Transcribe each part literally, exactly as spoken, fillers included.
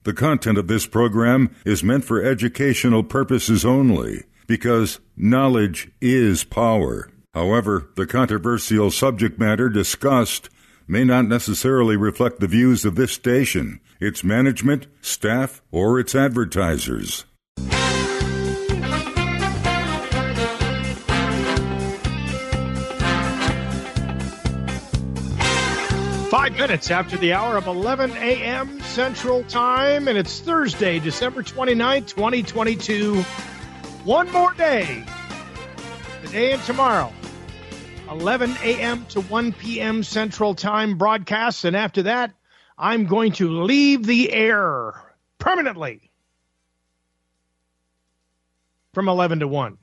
The content of this program is meant for educational purposes only, because knowledge is power. However, the controversial subject matter discussed may not necessarily reflect the views of this station, its management, staff, or its advertisers. Five minutes after the hour of eleven a.m. Central Time, and it's Thursday, December twenty-ninth, twenty twenty-two. One more day, today and tomorrow, eleven a.m. to one p.m. Central Time broadcasts, and after that, I'm going to leave the air permanently from eleven to one.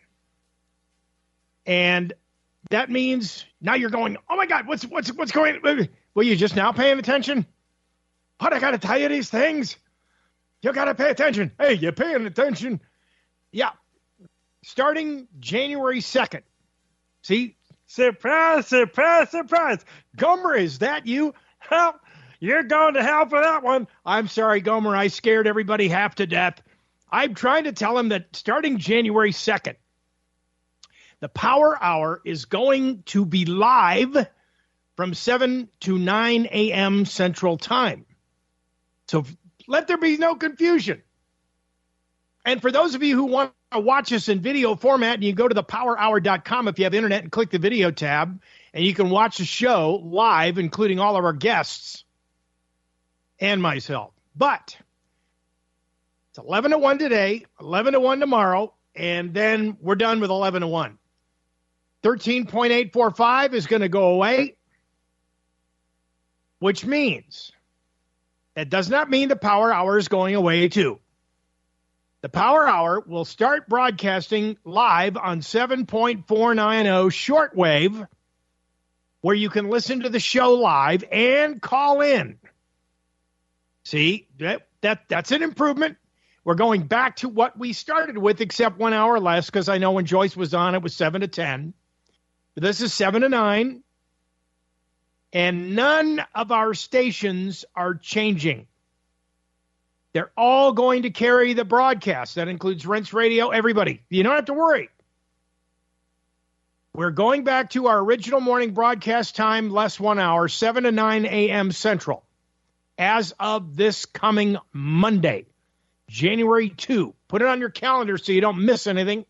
And that means now you're going, oh my God, what's what's what's going on? Well, you just now paying attention? What, I got to tell you these things? You got to pay attention. Hey, you paying attention? Yeah. Starting January second. See? Surprise, surprise, surprise. Gomer, is that you? Well, you're going to hell for that one. I'm sorry, Gomer. I scared everybody half to death. I'm trying to tell him that starting January second, the Power Hour is going to be live from seven to nine a.m. Central Time. So let there be no confusion. And for those of you who want to watch us in video format, and you go to the power hour dot com if you have internet and click the video tab, and you can watch the show live, including all of our guests and myself. But it's eleven to one today, eleven to one tomorrow, and then we're done with eleven to one. thirteen point eight four five is going to go away, which means that does not mean the Power Hour is going away too. The Power Hour will start broadcasting live on seven point four nine zero shortwave, where you can listen to the show live and call in. See, that, that that's an improvement. We're going back to what we started with, except one hour less, because I know when Joyce was on, it was seven to ten. But this is seven to nine. And none of our stations are changing. They're all going to carry the broadcast. That includes Rents Radio, everybody. You don't have to worry. We're going back to our original morning broadcast time, less one hour, seven to nine a.m. Central, as of this coming Monday, January second. Put it on your calendar so you don't miss anything.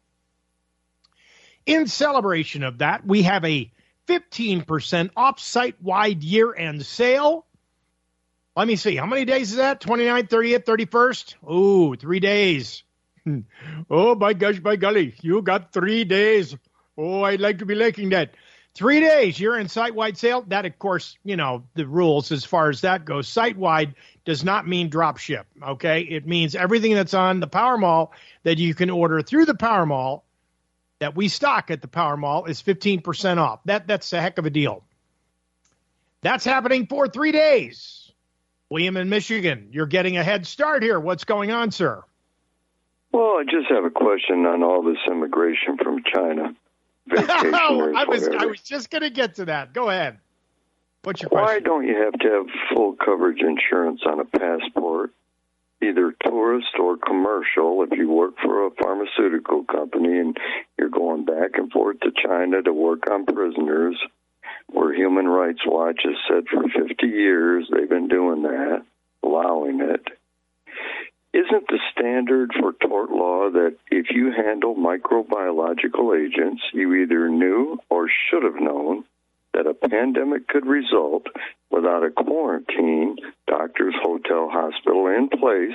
In celebration of that, we have a fifteen percent off site-wide year-end sale. Let me see. How many days is that? twenty-ninth, thirtieth, thirty-first? Ooh, three days. Oh, my gosh, by golly. You got three days. Oh, I'd like to be liking that. Three days, year-end site-wide sale. That, of course, you know, the rules as far as that goes. Site-wide does not mean drop ship, okay? It means everything that's on the Power Mall that you can order through the Power Mall that we stock at the Power Mall is fifteen percent off. That That's a heck of a deal. That's happening for three days. William in Michigan, you're getting a head start here. What's going on, sir? Well, I just have a question on all this immigration from China. Oh, I was I was just going to get to that. Go ahead. What's your question? Why don't you have to have full coverage insurance on a passport, either tourist or commercial, if you work for a pharmaceutical company and you're going back and forth to China to work on prisoners, where Human Rights Watch has said for fifty years they've been doing that, allowing it. Isn't the standard for tort law that if you handle microbiological agents, you either knew or should have known that a pandemic could result without a quarantine, doctor's, hotel, hospital in place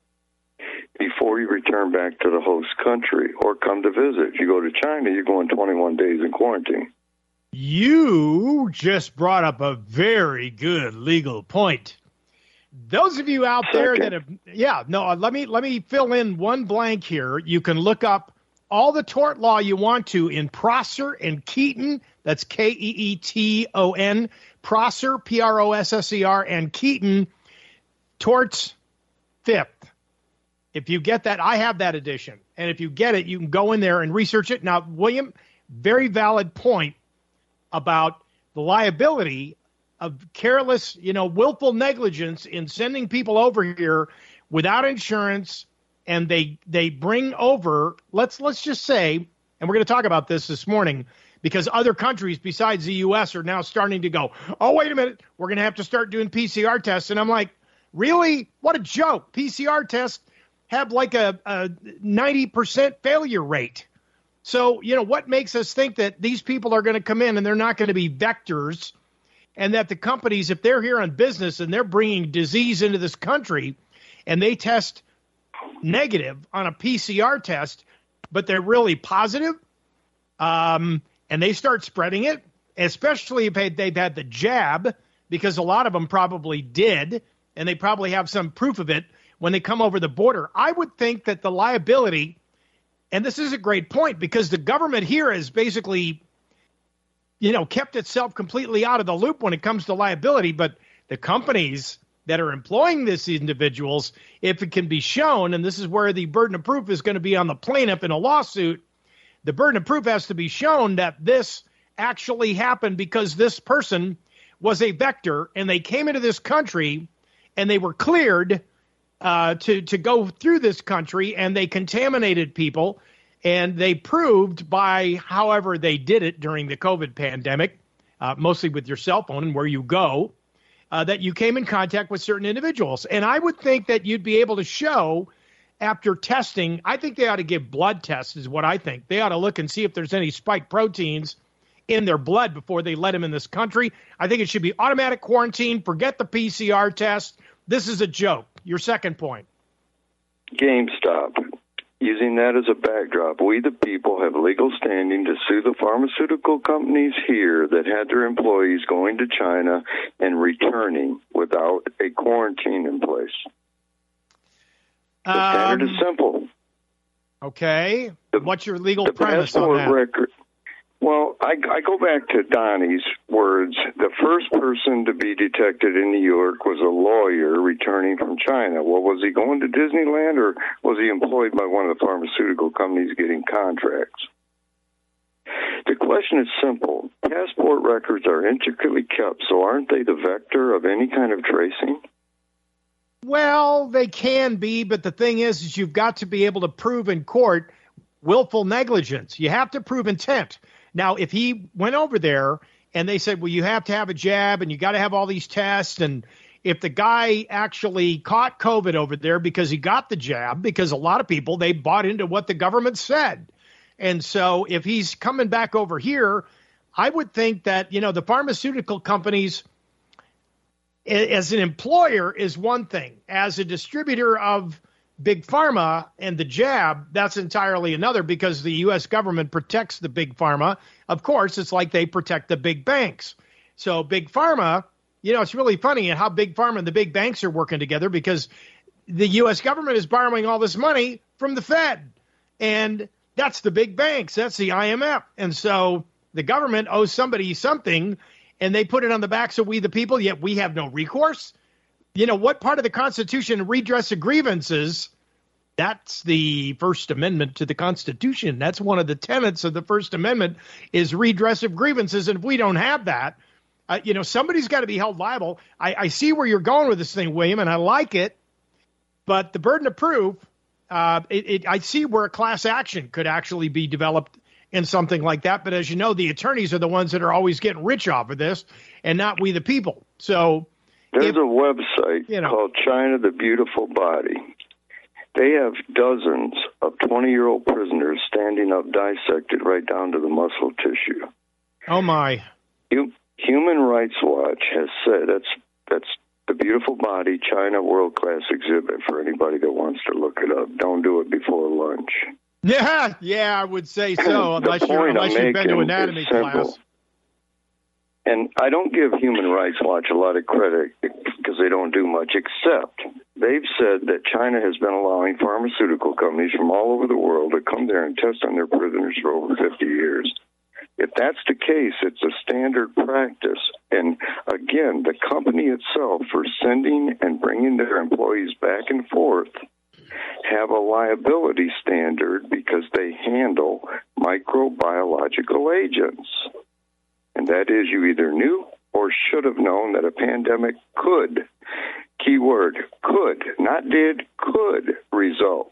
before you return back to the host country or come to visit? If you go to China, you're going twenty-one days in quarantine. You just brought up a very good legal point. Those of you out there that have, yeah, no, let me let me fill in one blank here. You can look up all the tort law you want to in Prosser and Keaton. That's K E E T O N. Prosser, P R O S S E R, and Keaton, Torts Fifth. If you get that, I have that edition. And if you get it, you can go in there and research it. Now, William, very valid point about the liability of careless, you know, willful negligence in sending people over here without insurance, and they they bring over, let's let's just say, and we're going to talk about this this morning, because other countries besides the U S are now starting to go, oh, wait a minute, we're going to have to start doing P C R tests. And I'm like, really? What a joke. P C R tests have like a, a ninety percent failure rate. So, you know, what makes us think that these people are going to come in and they're not going to be vectors, and that the companies, if they're here on business and they're bringing disease into this country and they test negative on a P C R test, but they're really positive, um, and they start spreading it, especially if they've had the jab, because a lot of them probably did, and they probably have some proof of it when they come over the border. I would think that the liability, and this is a great point, because the government here has basically, you know, kept itself completely out of the loop when it comes to liability, but the companies that are employing these individuals, if it can be shown, and this is where the burden of proof is going to be on the plaintiff in a lawsuit, the burden of proof has to be shown that this actually happened because this person was a vector and they came into this country and they were cleared uh, to, to go through this country, and they contaminated people, and they proved by however they did it during the COVID pandemic, uh, mostly with your cell phone and where you go, uh, that you came in contact with certain individuals. And I would think that you'd be able to show after testing, I think they ought to give blood tests is what I think. They ought to look and see if there's any spike proteins in their blood before they let them in this country. I think it should be automatic quarantine. Forget the P C R test. This is a joke. Your second point. GameStop. Using that as a backdrop, we the people have legal standing to sue the pharmaceutical companies here that had their employees going to China and returning without a quarantine in place. The standard um, is simple. Okay. The, What's your legal the premise on that? Record, well, I, I go back to Donnie's words. The first person to be detected in New York was a lawyer returning from China. Well, was he going to Disneyland, or was he employed by one of the pharmaceutical companies getting contracts? The question is simple. Passport records are intricately kept, so aren't they the vector of any kind of tracing? Well, they can be, but the thing is, is you've got to be able to prove in court willful negligence. You have to prove intent. Now, if he went over there and they said, well, you have to have a jab and you got to have all these tests, and if the guy actually caught COVID over there because he got the jab, because a lot of people, they bought into what the government said. And so if he's coming back over here, I would think that, you know, the pharmaceutical companies, as an employer is one thing. As a distributor of Big Pharma and the jab, that's entirely another, because the U S government protects the Big Pharma. Of course, it's like they protect the big banks. So Big Pharma, you know, it's really funny how Big Pharma and the big banks are working together, because the U S government is borrowing all this money from the Fed. And that's the big banks. That's the I M F. And so the government owes somebody something, and they put it on the backs of we the people, yet we have no recourse. You know, what part of the Constitution, redress of grievances? That's the First Amendment to the Constitution. That's one of the tenets of the First Amendment, is redress of grievances. And if we don't have that, uh, you know, somebody's got to be held liable. I, I see where you're going with this thing, William, and I like it. But the burden of proof, uh, it, it, I see where a class action could actually be developed in something like that. But as you know, the attorneys are the ones that are always getting rich off of this, and not we the people. So there's if, a website you know, called China the Beautiful Body. They have dozens of twenty-year-old prisoners standing up, dissected right down to the muscle tissue. Oh, my. Human Rights Watch has said that's that's the Beautiful Body China world-class exhibit for anybody that wants to look it up. Don't do it before lunch. Yeah, yeah, I would say so, unless, you're, unless you've been to anatomy class. And I don't give Human Rights Watch a lot of credit because they don't do much, except they've said that China has been allowing pharmaceutical companies from all over the world to come there and test on their prisoners for over fifty years. If that's the case, it's a standard practice. And again, the company itself, for sending and bringing their employees back and forth, have a liability standard because they handle microbiological agents. And that is, you either knew or should have known that a pandemic could key word, could, not did, could result.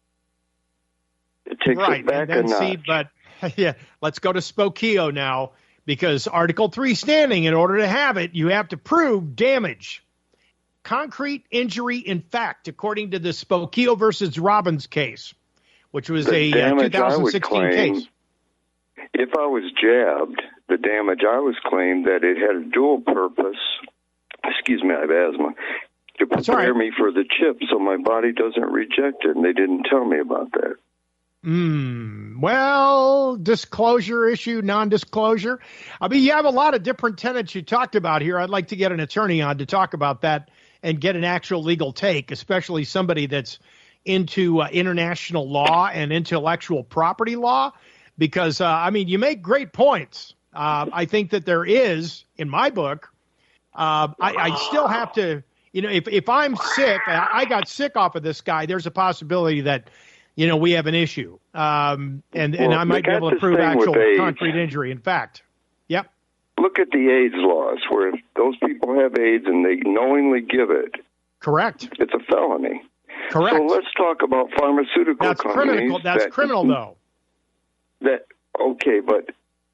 It takes right. it back and then, a notch. See, but yeah, let's go to Spokeo now, because Article three standing, in order to have it, you have to prove damage. Concrete injury in fact, according to the Spokeo versus Robbins case, which was the a uh, two thousand sixteen claim, case. If I was jabbed, the damage I was claimed that it had a dual purpose. Excuse me, I have asthma. To prepare right. me for the chip so my body doesn't reject it, and they didn't tell me about that. Mm, well, disclosure issue, non-disclosure. I mean, you have a lot of different tenets you talked about here. I'd like to get an attorney on to talk about that and get an actual legal take, especially somebody that's into uh, international law and intellectual property law, because, uh, I mean, you make great points. Uh, I think that there is, in my book, uh, I, I still have to, you know, if, if I'm sick, I, I got sick off of this guy, there's a possibility that, you know, we have an issue. Um, and, well, and I might be able to prove actual concrete injury. In fact, yep. Look at the AIDS laws, where if those people have AIDS and they knowingly give it, correct, it's a felony. Correct. So let's talk about pharmaceutical That's companies. Criminal. That's that, criminal, though. That okay, but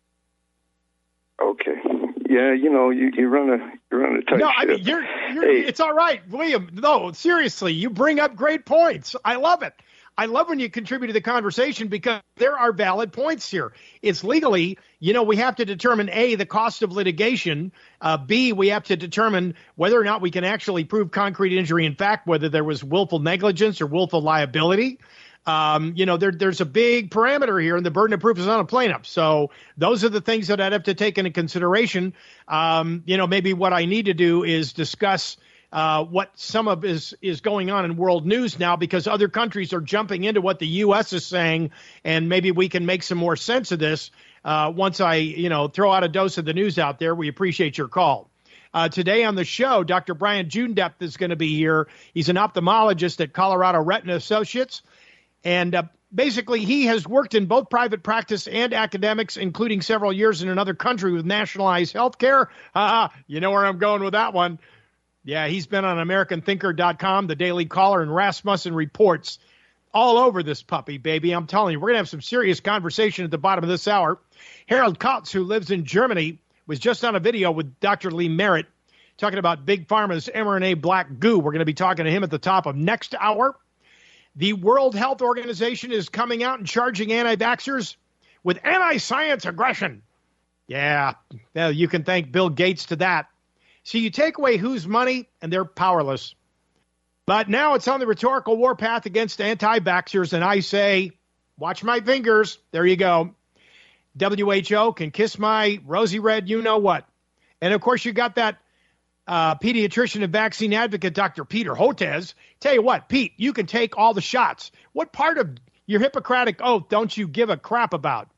okay, yeah, you know, you, you run a you run a tight No, ship. I mean you're. you're hey. It's all right, William. No, seriously, you bring up great points. I love it. I love when you contribute to the conversation, because there are valid points here. It's legally, you know, we have to determine, A, the cost of litigation. Uh, B, we have to determine whether or not we can actually prove concrete injury in fact, whether there was willful negligence or willful liability. Um, you know, there, there's a big parameter here, and the burden of proof is on a plaintiff. So those are the things that I'd have to take into consideration. Um, you know, maybe what I need to do is discuss Uh, what some of is is going on in world news now, because other countries are jumping into what the U S is saying, and maybe we can make some more sense of this uh, once I, you know, throw out a dose of the news out there. We appreciate your call. Uh, today on the show, Doctor Brian Jundep is going to be here. He's an ophthalmologist at Colorado Retina Associates, and uh, basically he has worked in both private practice and academics, including several years in another country with nationalized health care. Uh, you know where I'm going with that one. Yeah, he's been on American Thinker dot com, The Daily Caller, and Rasmussen Reports, all over this puppy, baby. I'm telling you, we're going to have some serious conversation at the bottom of this hour. Harold Kotz, who lives in Germany, was just on a video with Doctor Lee Merritt talking about Big Pharma's mRNA black goo. We're going to be talking to him at the top of next hour. The World Health Organization is coming out and charging anti-vaxxers with anti-science aggression. Yeah, well, you can thank Bill Gates to that. So you take away whose money, and they're powerless. But now it's on the rhetorical warpath against anti-vaxxers, and I say, watch my fingers. There you go. W H O can kiss my rosy red you-know-what. And, of course, you got that uh, pediatrician and vaccine advocate, Doctor Peter Hotez. Tell you what, Pete, you can take all the shots. What part of your Hippocratic oath don't you give a crap about?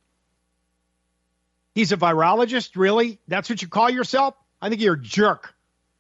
He's a virologist, really? That's what you call yourself? I think you're a jerk.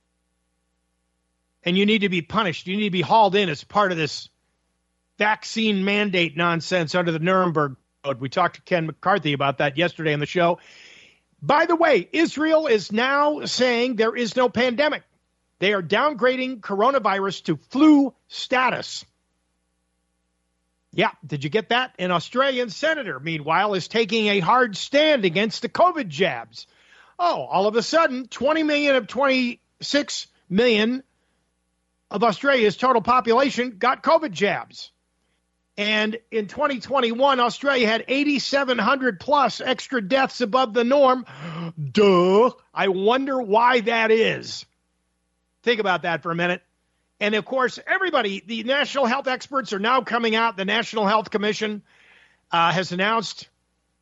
And you need to be punished. You need to be hauled in as part of this vaccine mandate nonsense under the Nuremberg Code. We talked to Ken McCarthy about that yesterday on the show. By the way, Israel is now saying there is no pandemic. They are downgrading coronavirus to flu status. Yeah, did you get that? An Australian senator, meanwhile, is taking a hard stand against the COVID jabs. Oh, all of a sudden, twenty million of twenty-six million of Australia's total population got COVID jabs. And in twenty twenty-one, Australia had eighty-seven hundred plus extra deaths above the norm. Duh. I wonder why that is. Think about that for a minute. And, of course, everybody, the national health experts are now coming out. The National Health Commission uh, has announced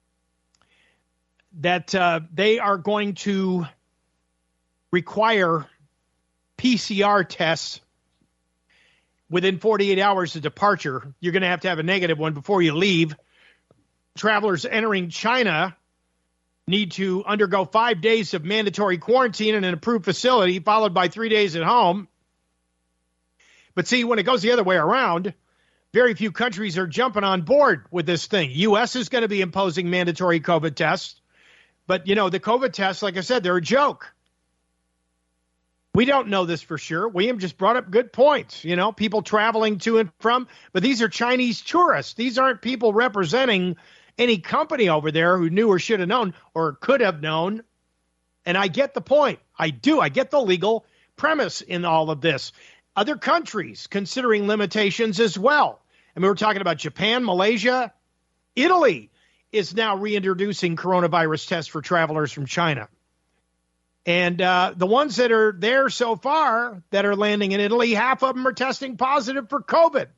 that uh, they are going to require P C R tests within forty-eight hours of departure. You're going to have to have a negative one before you leave. Travelers entering China need to undergo five days of mandatory quarantine in an approved facility, followed by three days at home. But see, when it goes the other way around, very few countries are jumping on board with this thing. U S is going to be imposing mandatory COVID tests. But, you know, the COVID tests, like I said, they're a joke. We don't know this for sure. William just brought up good points. You know, people traveling to and from, but these are Chinese tourists. These aren't people representing any company over there who knew or should have known or could have known. And I get the point. I do. I get the legal premise in all of this. Other countries considering limitations as well. I mean, we're talking about Japan, Malaysia, Italy is now reintroducing coronavirus tests for travelers from China. And uh, the ones that are there so far that are landing in Italy, half of them are testing positive for COVID.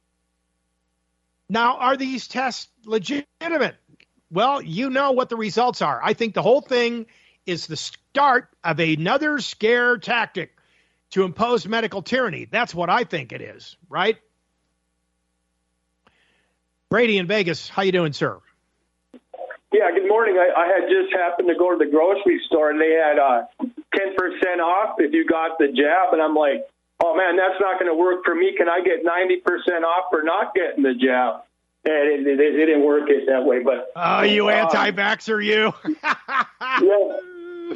Now, are these tests legitimate? Well, you know what the results are. I think the whole thing is the start of another scare tactic to impose medical tyranny. That's what I think it is, right? Brady in Vegas, how you doing, sir? Yeah, good morning. I, I had just happened to go to the grocery store, and they had uh, ten percent off if you got the jab. And I'm like, oh, man, that's not going to work for me. Can I get ninety percent off for not getting the jab? And it, it, it didn't work it that way. But oh, you uh, anti-vaxxer, you. Yeah.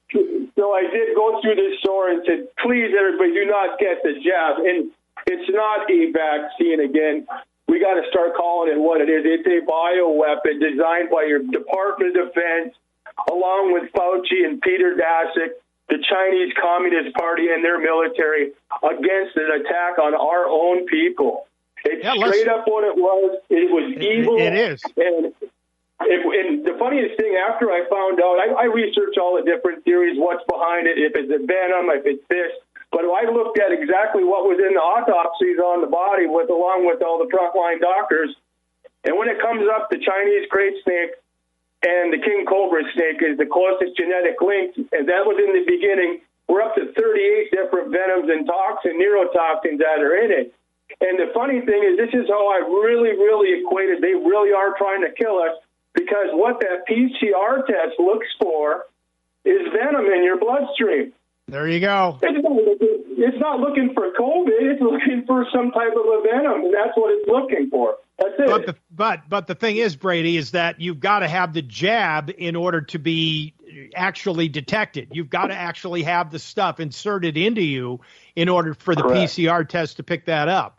So I did go through this store and said, please, everybody, do not get the jab. And it's not a vaccine again. We got to start calling it what it is. It's a bioweapon designed by your Department of Defense, along with Fauci and Peter Daszak, the Chinese Communist Party and their military, against an attack on our own people. It's yeah, straight up what it was. It was evil. It is. And, it, and the funniest thing, after I found out, I, I researched all the different theories, what's behind it, if it's a venom, if it's this. But I looked at exactly what was in the autopsies on the body, with along with all the frontline doctors. And when it comes up, the Chinese great snake and the king cobra snake is the closest genetic link. And that was in the beginning. We're up to thirty-eight different venoms and toxin, neurotoxins that are in it. And the funny thing is, this is how I really, really equated. They really are trying to kill us, because what that P C R test looks for is venom in your bloodstream. There you go. It's not, it's not looking for COVID. It's looking for some type of a venom, and that's what it's looking for. That's it. But the, but, but the thing is, Brady, is that you've got to have the jab in order to be actually detected. You've got to actually have the stuff inserted into you in order for the Correct. P C R test to pick that up.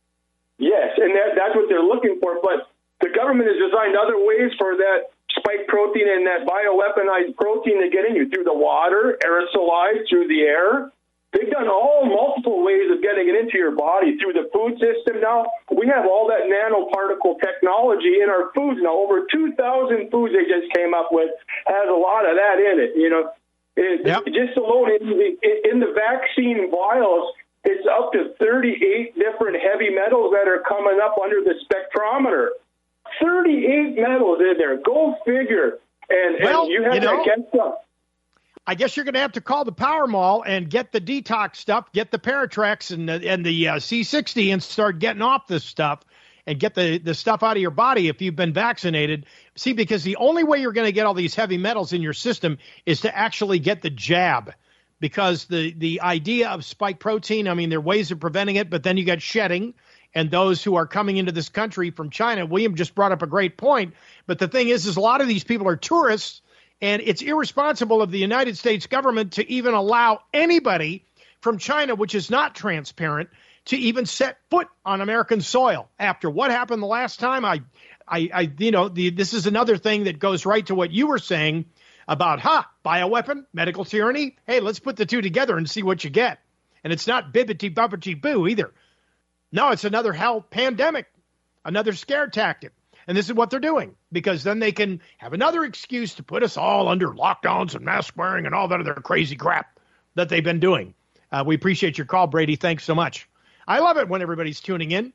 Yes, and that, that's what they're looking for. But the government has designed other ways for that spike protein and that bioweaponized protein to get in you, through the water, aerosolized, through the air. They've done all multiple ways of getting it into your body, through the food system. Now we have all that nanoparticle technology in our foods now. Over two thousand foods they just came up with has a lot of that in it. You know, it, yep. just alone in the, in the vaccine vials, it's up to thirty-eight different heavy metals that are coming up under the spectrometer. thirty-eight metals in there. Go figure. And, well, and you have you know, that get stuff. I guess you're going to have to call the Power Mall and get the detox stuff, get the Paratrex and the, and the uh, C sixty and start getting off this stuff and get the, the stuff out of your body if you've been vaccinated. See, because the only way you're going to get all these heavy metals in your system is to actually get the jab. Because the, the idea of spike protein, I mean, there are ways of preventing it, but then you got shedding. And those who are coming into this country from China, William just brought up a great point. But the thing is, is a lot of these people are tourists, and it's irresponsible of the United States government to even allow anybody from China, which is not transparent, to even set foot on American soil. After what happened the last time, I, I, I you know, the, this is another thing that goes right to what you were saying about, ha, bioweapon, medical tyranny. Hey, let's put the two together and see what you get. And it's not bibbity bobbity boo either. No, it's another hell pandemic, another scare tactic. And this is what they're doing, because then they can have another excuse to put us all under lockdowns and mask wearing and all that other crazy crap that they've been doing. Uh, we appreciate your call, Brady. Thanks so much. I love it when everybody's tuning in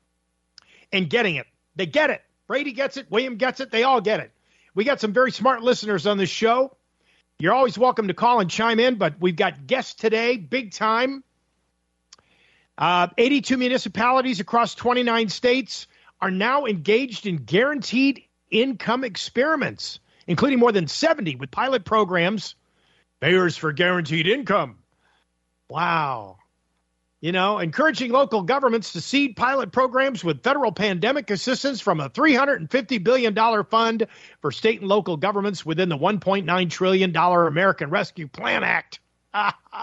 and getting it. They get it. Brady gets it. William gets it. They all get it. We got some very smart listeners on this show. You're always welcome to call and chime in, but we've got guests today, big time. Uh, eighty-two municipalities across twenty-nine states are now engaged in guaranteed income experiments, including more than seventy with pilot programs. Payers for guaranteed income. Wow. You know, encouraging local governments to seed pilot programs with federal pandemic assistance from a three hundred fifty billion dollars fund for state and local governments within the one point nine trillion dollars American Rescue Plan Act.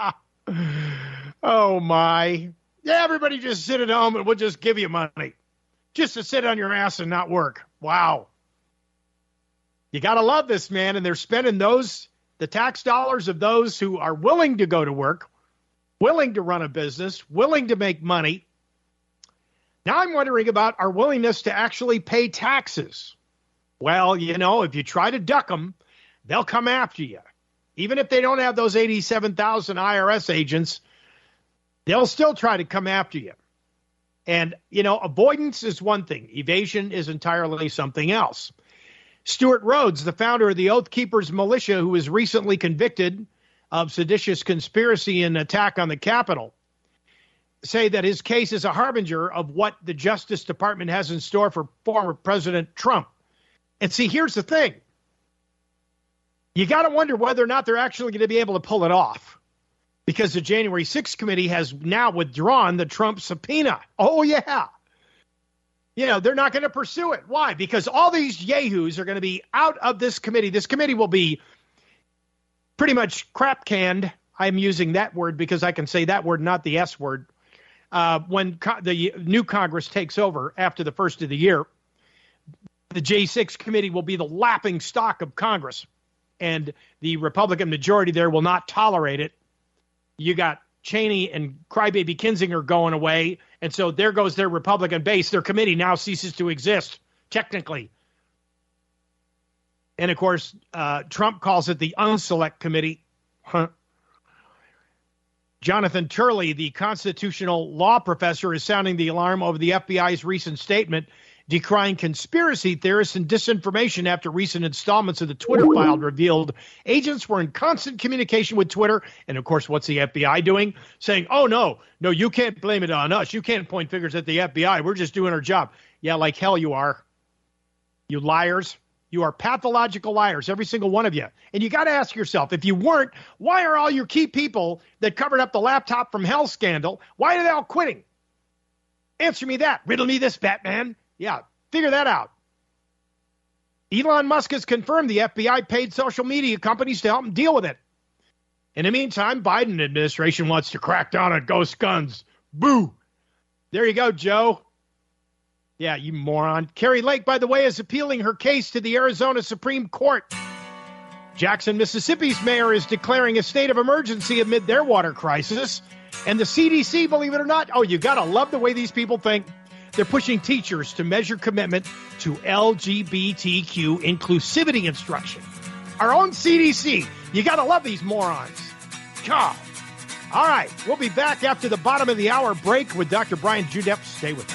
Oh, my. Yeah, everybody just sit at home and we'll just give you money. Just to sit on your ass and not work. Wow. You got to love this, man. And they're spending those, the tax dollars of those who are willing to go to work, willing to run a business, willing to make money. Now I'm wondering about our willingness to actually pay taxes. Well, you know, if you try to duck them, they'll come after you. Even if they don't have those eighty-seven thousand I R S agents, they'll still try to come after you. And, you know, avoidance is one thing. Evasion is entirely something else. Stuart Rhodes, the founder of the Oath Keepers Militia, who was recently convicted of seditious conspiracy and attack on the Capitol, say that his case is a harbinger of what the Justice Department has in store for former President Trump. And see, here's the thing. You got to wonder whether or not they're actually going to be able to pull it off, because the January sixth committee has now withdrawn the Trump subpoena. Oh, yeah. You know, they're not going to pursue it. Why? Because all these yahoos are going to be out of this committee. This committee will be pretty much crap canned. I'm using that word because I can say that word, not the S word. Uh, when co- the new Congress takes over after the first of the year, the J six committee will be the laughing stock of Congress, and the Republican majority there will not tolerate it. You got Cheney and crybaby Kinzinger going away, and so there goes their Republican base. Their committee now ceases to exist, technically. And, of course, uh, Trump calls it the Unselect Committee. Huh. Jonathan Turley, the constitutional law professor, is sounding the alarm over the F B I's recent statement decrying conspiracy theorists and disinformation after recent installments of the Twitter file revealed agents were in constant communication with Twitter. And, of course, what's the F B I doing? Saying, oh, no, no, you can't blame it on us. You can't point fingers at the F B I. We're just doing our job. Yeah, like hell you are. You liars. You are pathological liars, every single one of you. And you got to ask yourself, if you weren't, why are all your key people that covered up the laptop from hell scandal, why are they all quitting? Answer me that. Riddle me this, Batman. Yeah, figure that out. Elon Musk has confirmed the F B I paid social media companies to help him deal with it. In the meantime, Biden administration wants to crack down on ghost guns. Boo. There you go, Joe. Yeah, you moron. Carrie Lake, by the way, is appealing her case to the Arizona Supreme Court. Jackson, Mississippi's mayor is declaring a state of emergency amid their water crisis. And the C D C, believe it or not, oh, you got to love the way these people think. They're pushing teachers to measure commitment to L G B T Q inclusivity instruction. Our own C D C. You got to love these morons. God. All right, we'll be back after the bottom of the hour break with Doctor Brian Judep. Stay with us.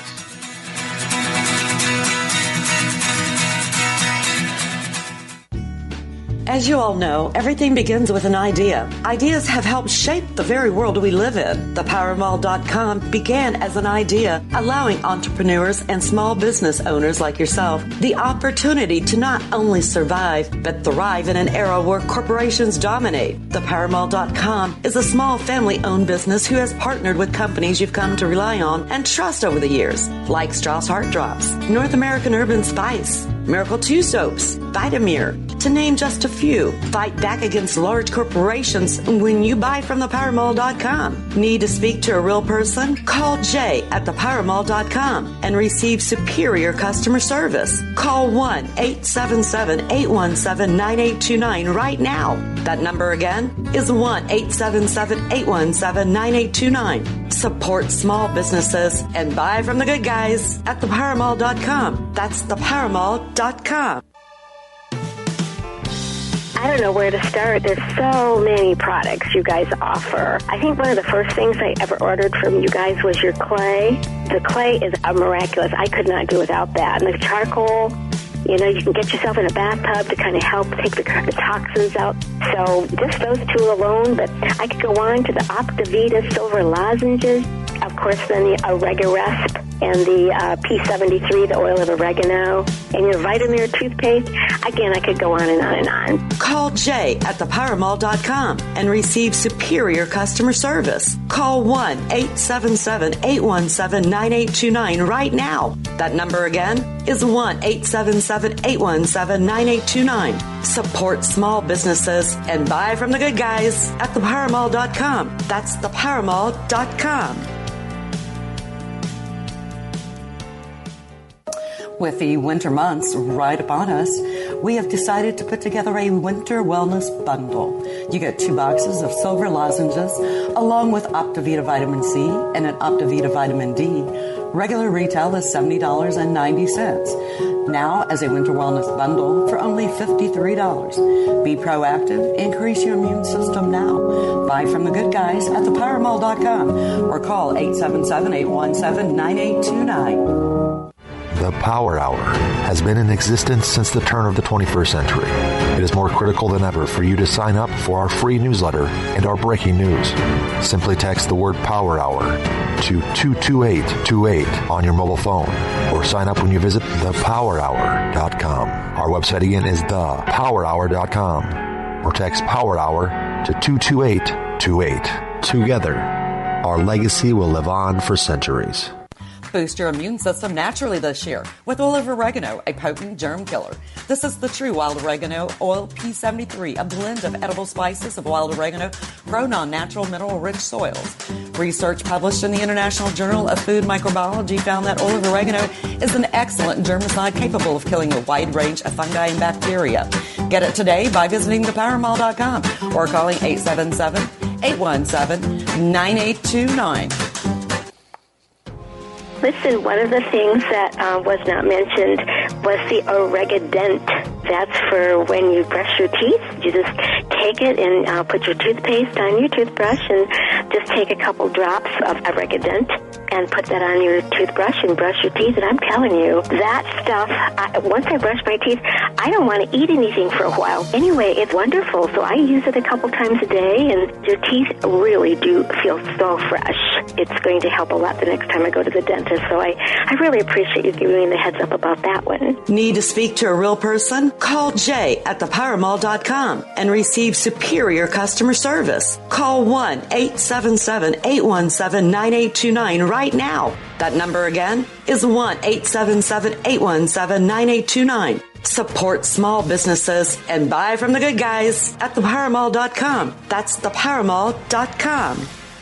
As you all know, everything begins with an idea. Ideas have helped shape the very world we live in. The Power Mall dot com began as an idea, allowing entrepreneurs and small business owners like yourself the opportunity to not only survive, but thrive in an era where corporations dominate. The Power Mall dot com is a small family-owned business who has partnered with companies you've come to rely on and trust over the years, like Strauss Heart Drops, North American Urban Spice, Miracle two Soaps, Vitamir, to name just a few. Fight back against large corporations when you buy from the Power Mall dot com. Need to speak to a real person? Call Jay at the Power Mall dot com and receive superior customer service. Call one eight seven seven, eight one seven, nine eight two nine right now. That number again is one eight seven seven, eight one seven, nine eight two nine. Support small businesses and buy from the good guys at the Power Mall dot com. That's the Power Mall dot com. I don't know where to start. There's so many products you guys offer. I think one of the first things I ever ordered from you guys was your clay. The clay is a miraculous. I could not do without that. And the charcoal, you know, you can get yourself in a bathtub to kind of help take the, the toxins out. So just those two alone, but I could go on to the Optavita silver lozenges. Of course, then the Oregaresp and the uh, P seventy-three, the oil of oregano, and your Vitamir toothpaste. Again, I could go on and on and on. Call Jay at the power mall dot com and receive superior customer service. Call one eight seven seven, eight one seven, nine eight two nine right now. That number again is one eight seven seven, eight one seven, nine eight two nine. Support small businesses and buy from the good guys at the power mall dot com. That's the power mall dot com. With the winter months right upon us, we have decided to put together a winter wellness bundle. You get two boxes of silver lozenges along with Optivita Vitamin C and an Optivita Vitamin D. Regular retail is seventy dollars and ninety cents. Now, as a winter wellness bundle for only fifty-three dollars. Be proactive. Increase your immune system now. Buy from the good guys at the power mall dot com or call eight seven seven, eight one seven, nine eight two nine. The Power Hour has been in existence since the turn of the twenty-first century. It is more critical than ever for you to sign up for our free newsletter and our breaking news. Simply text the word Power Hour to two two eight two eight on your mobile phone or sign up when you visit the power hour dot com. Our website again is the power hour dot com or text Power Hour to two two eight two eight. Together, our legacy will live on for centuries. Boost your immune system naturally this year with oil of oregano, a potent germ killer. This is the true wild oregano oil P seventy-three, a blend of edible spices of wild oregano grown on natural mineral-rich soils. Research published in the International Journal of Food Microbiology found that oil of oregano is an excellent germicide capable of killing a wide range of fungi and bacteria. Get it today by visiting the power mall dot com or calling eight seven seven, eight one seven, nine eight two nine. Listen, one of the things that uh, was not mentioned was the Oregadent. That's for when you brush your teeth. You just take it and uh, put your toothpaste on your toothbrush and just take a couple drops of Oregadent and put that on your toothbrush and brush your teeth. And I'm telling you, that stuff, I, once I brush my teeth, I don't want to eat anything for a while. Anyway, it's wonderful. So I use it a couple times a day, and your teeth really do feel so fresh. It's going to help a lot the next time I go to the dentist. So I, I really appreciate you giving me the heads up about that one. Need to speak to a real person? Call Jay at the power mall dot com and receive superior customer service. Call one eight seven seven, eight one seven, nine eight two nine right now. That number again is one eight seven seven, eight one seven, nine eight two nine. Support small businesses and buy from the good guys at the power mall dot com. That's the power mall dot com.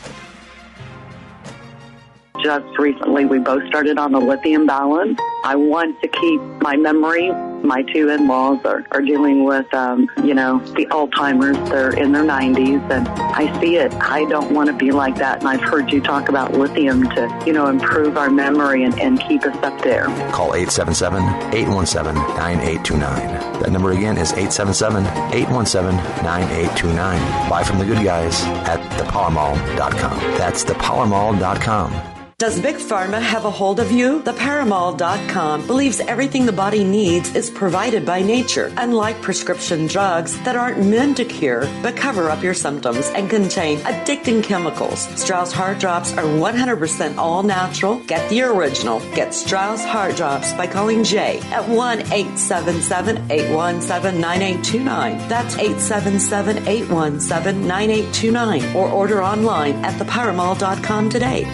Just recently, we both started on the lithium balance. I want to keep my memory. My two in-laws are, are dealing with, um, you know, the Alzheimer's. They're in their nineties, and I see it. I don't want to be like that, and I've heard you talk about lithium to, you know, improve our memory and, and keep us up there. Call eight seven seven, eight one seven, nine eight two nine. That number again is eight seven seven, eight one seven, nine eight two nine. Buy from the good guys at the power mall dot com. That's the power mall dot com. Does Big Pharma have a hold of you? The power mall dot com believes everything the body needs is provided by nature, unlike prescription drugs that aren't meant to cure but cover up your symptoms and contain addicting chemicals. Strauss Heart Drops are one hundred percent all natural. Get the original. Get Strauss Heart Drops by calling Jay at one eight seven seven, eight one seven, nine eight two nine. That's eight seven seven, eight one seven, nine eight two nine. Or order online at the power mall dot com today.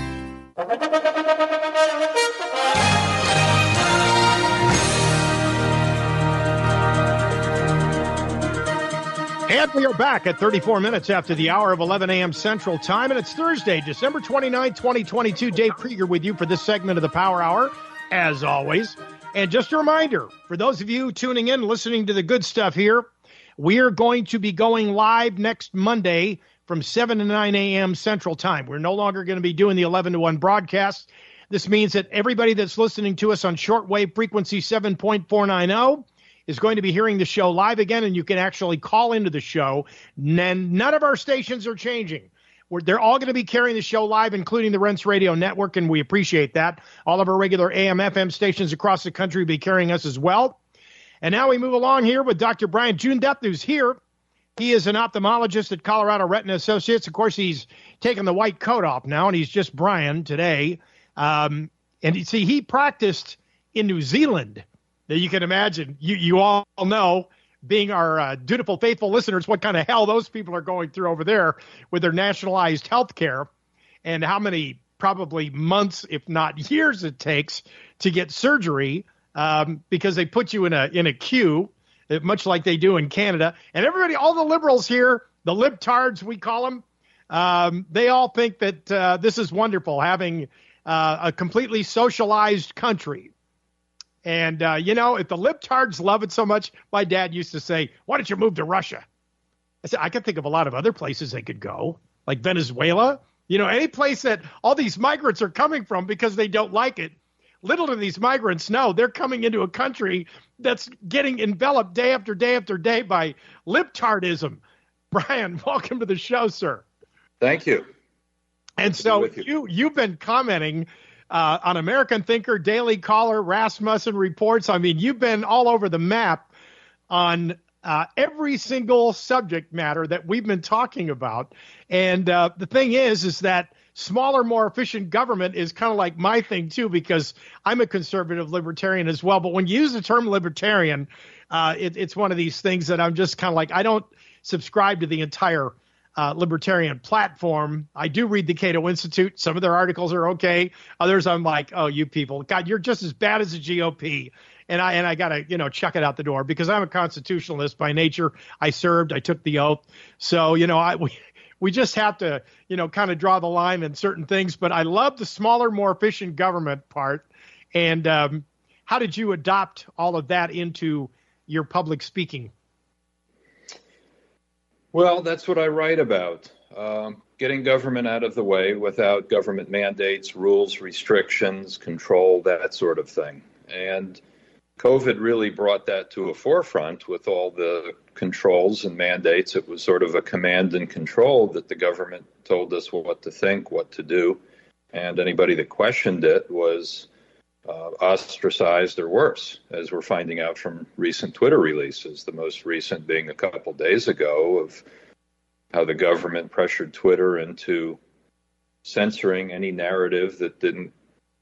And we are back at thirty-four minutes after the hour of eleven a.m. Central Time, and it's Thursday, December twenty-ninth, twenty twenty-two. Dave Krieger with you for this segment of the Power Hour, as always. And just a reminder, for those of you tuning in, listening to the good stuff here, we are going to be going live next Monday from seven to nine a.m. Central Time. We're no longer going to be doing the eleven to one broadcast. This means that everybody that's listening to us on shortwave frequency seven point four nine zero is going to be hearing the show live again, and you can actually call into the show. And none of our stations are changing. We're, they're all going to be carrying the show live, including the Rents Radio Network, and we appreciate that. All of our regular A M F M stations across the country will be carrying us as well. And now we move along here with Doctor Brian June Depp, who's here He is an ophthalmologist at Colorado Retina Associates. Of course, he's taken the white coat off now, and he's just Brian today. Um, and you see, he practiced in New Zealand. Now, you can imagine, you, you all know, being our uh, dutiful, faithful listeners, what kind of hell those people are going through over there with their nationalized health care and how many probably months, if not years, it takes to get surgery um, because they put you in a in a queue, much like they do in Canada. And everybody, all the liberals here, the libtards we call them, um, they all think that uh, this is wonderful, having uh, a completely socialized country. And, uh, you know, if the libtards love it so much, my dad used to say, why don't you move to Russia? I said, I can think of a lot of other places they could go, like Venezuela. You know, any place that all these migrants are coming from because they don't like it. Little do these migrants know they're coming into a country that's getting enveloped day after day after day by libtardism. Brian, welcome to the show, sir. Thank you. And so you. you, you've been commenting uh, on American Thinker, Daily Caller, Rasmussen Reports. I mean, you've been all over the map on uh, every single subject matter that we've been talking about. And uh, the thing is, is that smaller, more efficient government is kind of like my thing, too, because I'm a conservative libertarian as well. But when you use the term libertarian, uh, it, it's one of these things that I'm just kind of like, I don't subscribe to the entire uh, libertarian platform. I do read the Cato Institute. Some of their articles are okay. Others I'm like, oh, you people, God, you're just as bad as the G O P. And I and I got to, you know, chuck it out the door because I'm a constitutionalist by nature. I served. I took the oath. So, you know, I we, we just have to, you know, kind of draw the line in certain things. But I love the smaller, more efficient government part. And um, how did you adopt all of that into your public speaking? Well, that's what I write about. Um, getting government out of the way without government mandates, rules, restrictions, control, that sort of thing. And COVID really brought that to a forefront with all the controls and mandates. It was sort of a command and control that the government told us what to think, what to do. And anybody that questioned it was uh, ostracized or worse, as we're finding out from recent Twitter releases, the most recent being a couple days ago of how the government pressured Twitter into censoring any narrative that didn't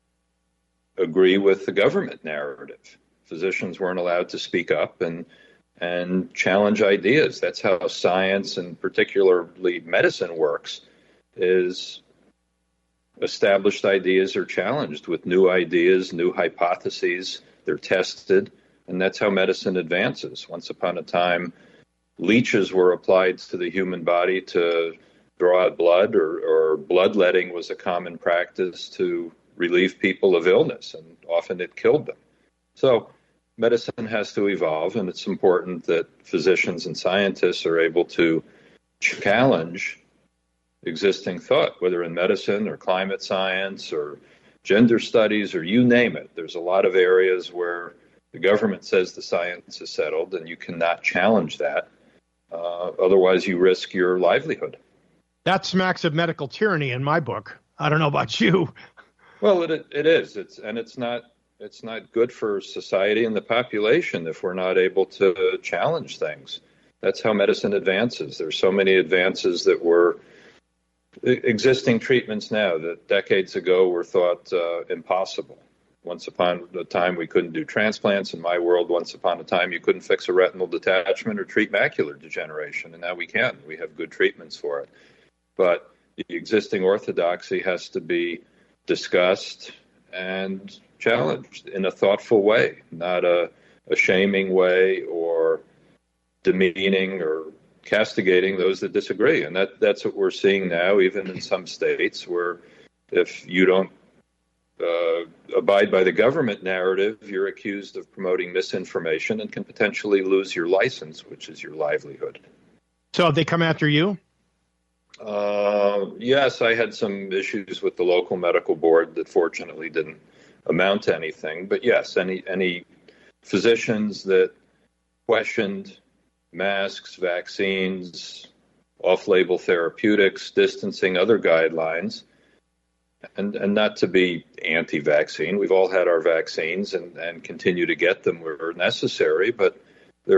agree with the government narrative. Physicians weren't allowed to speak up and and challenge ideas. That's how science, and particularly medicine, works, is established ideas are challenged with new ideas, new hypotheses. They're tested, and that's how medicine advances. Once upon a time, leeches were applied to the human body to draw out blood, or, or bloodletting was a common practice to relieve people of illness, and often it killed them. So medicine has to evolve, and it's important that physicians and scientists are able to challenge existing thought, whether in medicine or climate science or gender studies or you name it. There's a lot of areas where the government says the science is settled, and you cannot challenge that. Uh, otherwise, you risk your livelihood. That smacks of medical tyranny in my book. I don't know about you. Well, it it is. It's and it's not it's not good for society and the population if we're not able to challenge things. That's how medicine advances. There's so many advances that were existing treatments now that decades ago were thought uh, impossible. Once upon a time, we couldn't do transplants. In my world, once upon a time, you couldn't fix a retinal detachment or treat macular degeneration, and now we can. We have good treatments for it. But the existing orthodoxy has to be discussed and challenged in a thoughtful way, not a, a shaming way or demeaning or castigating those that disagree. And that, that's what we're seeing now, even in some states, where if you don't uh, abide by the government narrative, you're accused of promoting misinformation and can potentially lose your license, which is your livelihood. So have they come after you? Uh, yes, I had some issues with the local medical board that fortunately didn't amount to anything. But yes, any any physicians that questioned masks, vaccines, off-label therapeutics, distancing, other guidelines, and, and not to be anti-vaccine. We've all had our vaccines and, and continue to get them where necessary, but they're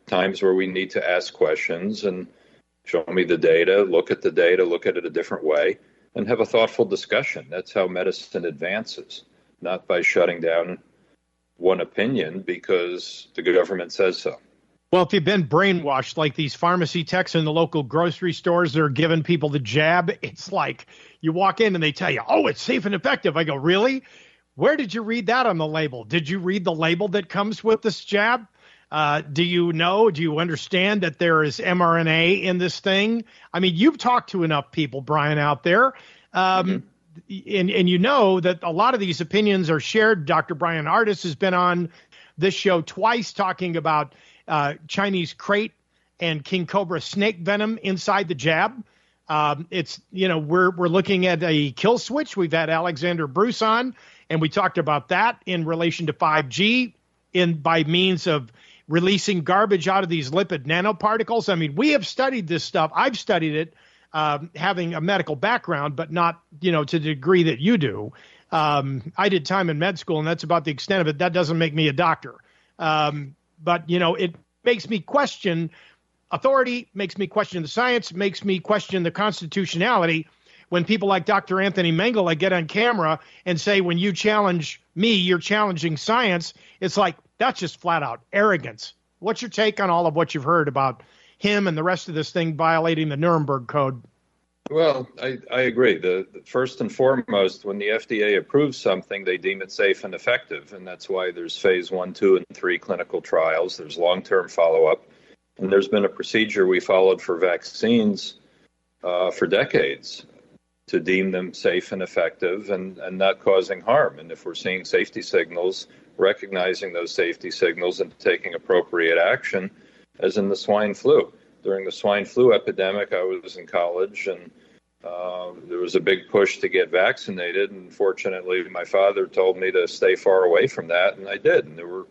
times where we need to ask questions and show me the data, look at the data, look at it a different way, and have a thoughtful discussion. That's how medicine advances, not by shutting down one opinion because the government says so. Well, if you've been brainwashed like these pharmacy techs in the local grocery stores that are giving people the jab, it's like you walk in and they tell you, oh, it's safe and effective. I go, really? Where did you read that on the label? Did you read the label that comes with this jab? Uh, do you know, do you understand that there is M R N A in this thing? I mean, you've talked to enough people, Brian, out there, um, mm-hmm. and, and you know that a lot of these opinions are shared. Doctor Brian Ardis has been on this show twice talking about uh, Chinese crate and king cobra snake venom inside the jab. Um, it's, you know, we're we're looking at a kill switch. We've had Alexander Bruce on, and we talked about that in relation to five G in by means of releasing garbage out of these lipid nanoparticles. I mean, we have studied this stuff. I've studied it, um, having a medical background, but not, you know, to the degree that you do. Um, I did time in med school, and that's about the extent of it. That doesn't make me a doctor. Um, but, you know, it makes me question authority, makes me question the science, makes me question the constitutionality when people like Doctor Anthony Mengele get on camera and say, when you challenge me, you're challenging science. It's like, that's just flat out arrogance. What's your take on all of what you've heard about him and the rest of this thing violating the Nuremberg Code? Well, I, I agree. The, the first and foremost, when the F D A approves something, they deem it safe and effective. And that's why there's phase one, two, and three clinical trials. There's long-term follow-up. And there's been a procedure we followed for vaccines uh, for decades to deem them safe and effective and, and not causing harm. And if we're seeing safety signals, recognizing those safety signals and taking appropriate action, as in the swine flu. During the swine flu epidemic, I was in college, and uh, there was a big push to get vaccinated. And fortunately, my father told me to stay far away from that, and I did. And there were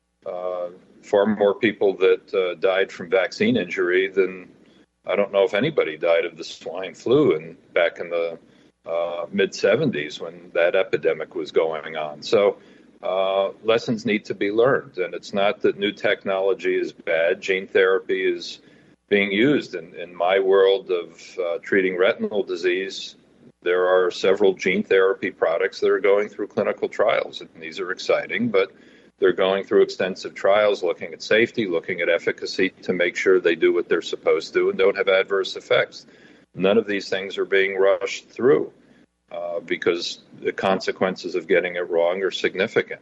uh, far more people that uh, died from vaccine injury than I don't know if anybody died of the swine flu in, back in the uh, mid seventies when that epidemic was going on. So uh, lessons need to be learned. And it's not that new technology is bad. Gene therapy is being used. In, in my world of uh, treating retinal disease, there are several gene therapy products that are going through clinical trials. And these are exciting, but they're going through extensive trials, looking at safety, looking at efficacy to make sure they do what they're supposed to and don't have adverse effects. None of these things are being rushed through uh, because the consequences of getting it wrong are significant.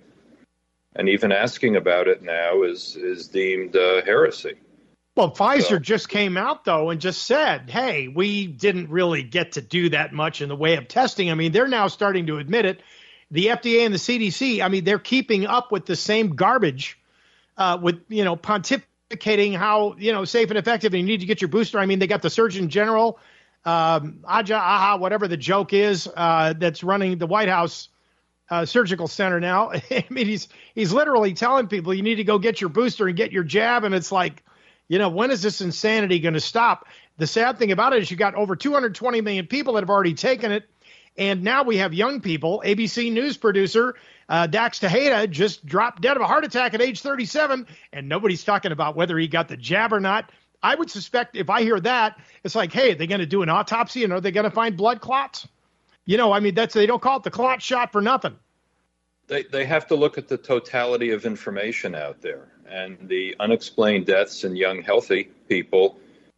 And even asking about it now is, is deemed uh, heresy. Well, Pfizer so. just came out, though, and just said, hey, we didn't really get to do that much in the way of testing. I mean, they're now starting to admit it. The F D A and the C D C, I mean, they're keeping up with the same garbage uh, with, you know, pontificating how, you know, safe and effective and you need to get your booster. I mean, they got the Surgeon General, um, Aja, Aha, whatever the joke is, uh, that's running the White House uh, Surgical Center now. I mean, he's he's literally telling people you need to go get your booster and get your jab. And it's like, you know, when is this insanity going to stop? The sad thing about it is you got over two hundred twenty million people that have already taken it. And now we have young people. A B C News producer uh, Dax Tejeda just dropped dead of a heart attack at age thirty-seven, and nobody's talking about whether he got the jab or not. I would suspect if I hear that, it's like, hey, are they going to do an autopsy and are they going to find blood clots? You know, I mean, that's they don't call it the clot shot for nothing. They they have to look at the totality of information out there, and the unexplained deaths in young, healthy people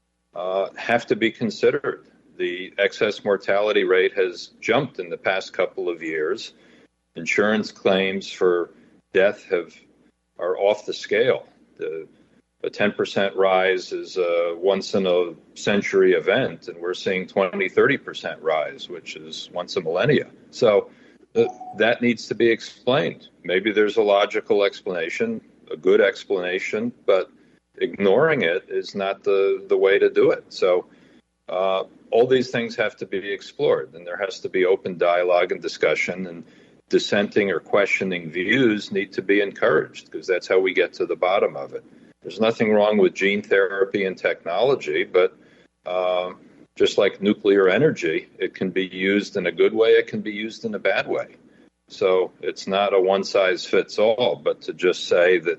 uh, have to be considered. The excess mortality rate has jumped in the past couple of years. Insurance claims for death have are off the scale. The, a ten percent rise is a once-in-a-century event, and we're seeing twenty, thirty percent rise, which is once a millennia. So uh, that needs to be explained. Maybe there's a logical explanation, a good explanation, but ignoring it is not the, the way to do it. So uh, all these things have to be explored, and there has to be open dialogue and discussion, and dissenting or questioning views need to be encouraged, because that's how we get to the bottom of it. There's nothing wrong with gene therapy and technology, but uh, just like nuclear energy, it can be used in a good way, it can be used in a bad way. So it's not a one-size-fits-all, but to just say that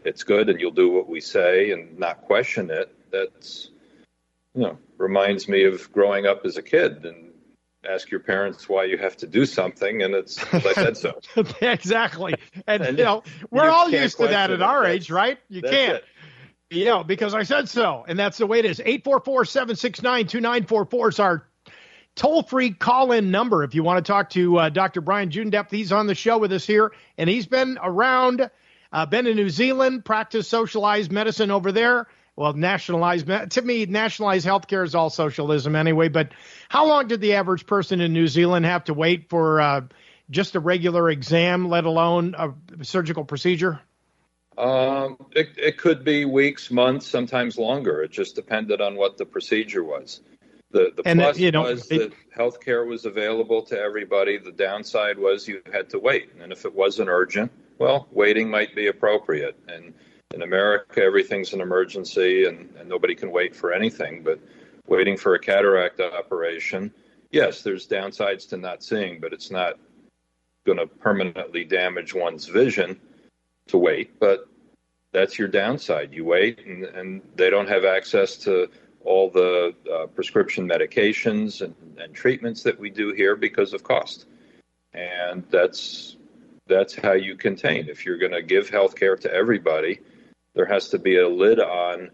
it's good and you'll do what we say and not question it, that's, you know, reminds me of growing up as a kid and ask your parents why you have to do something, and it's because I said so. Exactly. And, And you know, we're you all can't used to that question at our it. age, right? You That's can't. it. You know, because I said so. And that's the way it is. eight four four, seven six nine, two nine four four is our toll-free call-in number. If you want to talk to uh, Doctor Brian Judendepth, he's on the show with us here, and he's been around, uh, been in New Zealand, practiced socialized medicine over there. Well, nationalized, to me, nationalized healthcare is all socialism anyway, but how long did the average person in New Zealand have to wait for uh, just a regular exam, let alone a surgical procedure? Um, it, it could be weeks, months, sometimes longer. It just depended on what the procedure was. The, the And, plus you know, was it- that healthcare was available to everybody. The downside was you had to wait. And if it wasn't urgent, well, waiting might be appropriate. And in America, everything's an emergency and, and nobody can wait for anything. But waiting for a cataract operation, yes, there's downsides to not seeing, but it's not going to permanently damage one's vision to wait. But that's your downside. You wait, and, and they don't have access to all the uh, prescription medications and, and treatments that we do here because of cost. And that's that's how you contain. If you're going to give health care to everybody, there has to be a lid on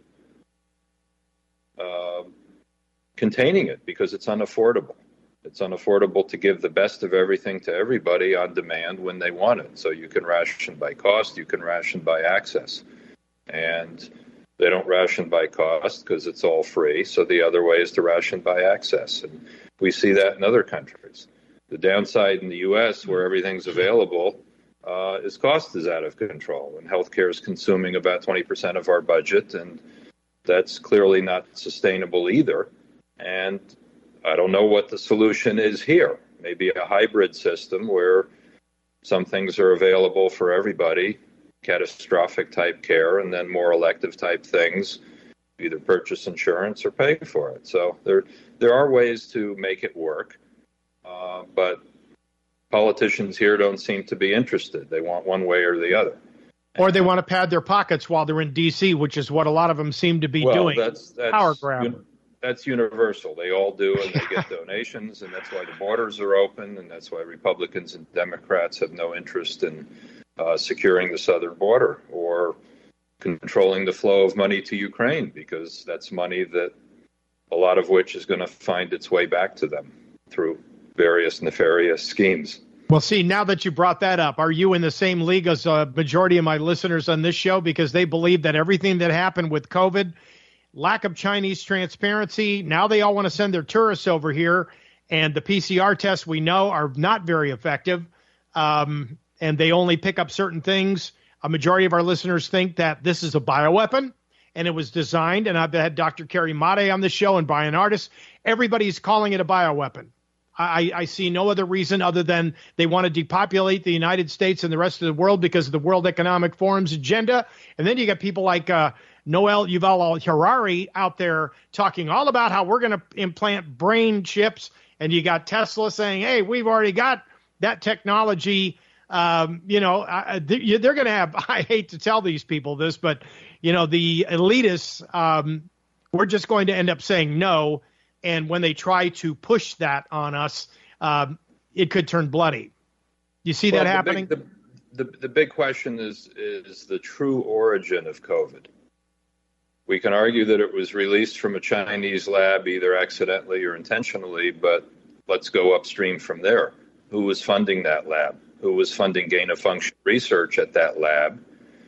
uh, containing it because it's unaffordable. It's unaffordable to give the best of everything to everybody on demand when they want it. So you can ration by cost, you can ration by access. And they don't ration by cost because it's all free. So the other way is to ration by access. And we see that in other countries. The downside in the U S, where everything's available, uh, is cost is out of control. And healthcare is consuming about twenty percent of our budget. And that's clearly not sustainable either. And I don't know what the solution is here. Maybe a hybrid system where some things are available for everybody, catastrophic type care, and then more elective type things, either purchase insurance or pay for it. So there there are ways to make it work, uh, but politicians here don't seem to be interested. They want one way or the other. Or they want to pad their pockets while they're in D C, which is what a lot of them seem to be well, doing. That's, that's Power grab. Un- that's universal. They all do, and they get donations, and that's why the borders are open, and that's why Republicans and Democrats have no interest in Uh, securing the southern border or controlling the flow of money to Ukraine, because that's money that a lot of which is going to find its way back to them through various nefarious schemes. Well, see, now that you brought that up, are you in the same league as a majority of my listeners on this show? Because they believe that everything that happened with COVID, lack of Chinese transparency, now they all want to send their tourists over here, and the P C R tests we know are not very effective. Um, and they only pick up certain things. A majority of our listeners think that this is a bioweapon, and it was designed, and I've had Doctor Kerry Mate on the show and Brian Ardis. Everybody's calling it a bioweapon. I, I see no other reason other than they want to depopulate the United States and the rest of the world because of the World Economic Forum's agenda. And then you got people like uh, Noel Yuval Harari out there talking all about how we're going to implant brain chips, and you got Tesla saying, hey, we've already got that technology. Um, you know, uh, they're going to have, I hate to tell these people this, but, you know, the elitists, um, we're just going to end up saying no. And when they try to push that on us, um, it could turn bloody. You see well, that the happening? Big, the, the, the big question is, is the true origin of COVID. We can argue that it was released from a Chinese lab, either accidentally or intentionally, but let's go upstream from there. Who was funding that lab? Who was funding gain-of-function research at that lab?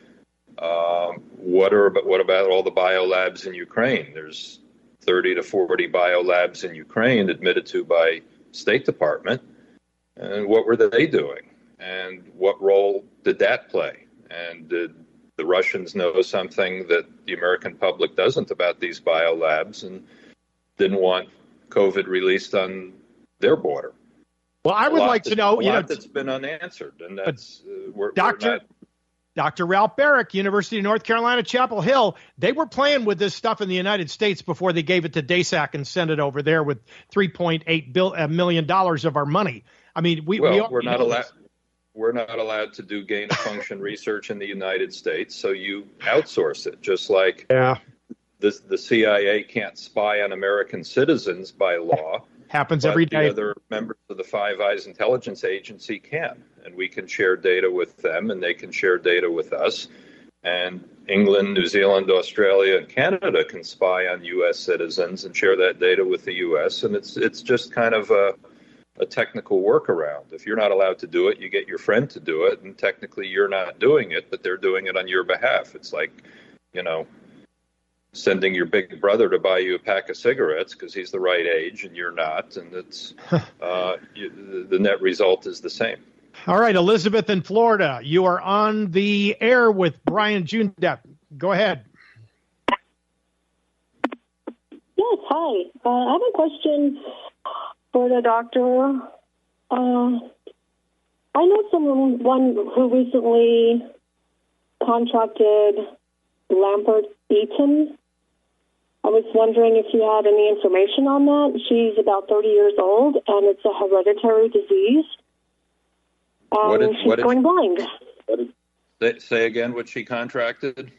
Um, what are what about all the biolabs in Ukraine? There's thirty to forty biolabs in Ukraine admitted to by State Department. And what were they doing? And what role did that play? And did the Russians know something that the American public doesn't about these biolabs and didn't want COVID released on their border? Well, I would like to know, a you know, lot that's been unanswered, and that's uh, we're, Doctor we're not, Doctor Ralph Barrick, University of North Carolina, Chapel Hill, they were playing with this stuff in the United States before they gave it to DASAC and sent it over there with three point eight million dollars of our money. I mean, we, well, we we're not allowed. we're not allowed to do gain of function research in the United States, so you outsource it, just like yeah. the, the C I A can't spy on American citizens by law. Happens but every day. The other members of the Five Eyes intelligence agency can, and we can share data with them, and they can share data with us. And England, New Zealand, Australia, and Canada can spy on U S citizens and share that data with the U S. And it's it's just kind of a, a technical workaround. If you're not allowed to do it, you get your friend to do it, and technically you're not doing it, but they're doing it on your behalf. It's like, you know, sending your big brother to buy you a pack of cigarettes because he's the right age and you're not, and it's uh, you, the net result is the same. All right, Elizabeth in Florida, you are on the air with Brian Jundepp. Go ahead. Yes, hi. Uh, I have a question for the doctor. Uh, I know someone who recently contracted Lambert-Eaton. I was wondering if you had any information on that. She's about thirty years old, and it's a hereditary disease. Um, what is, she's what is, going blind. Say, say again what she contracted?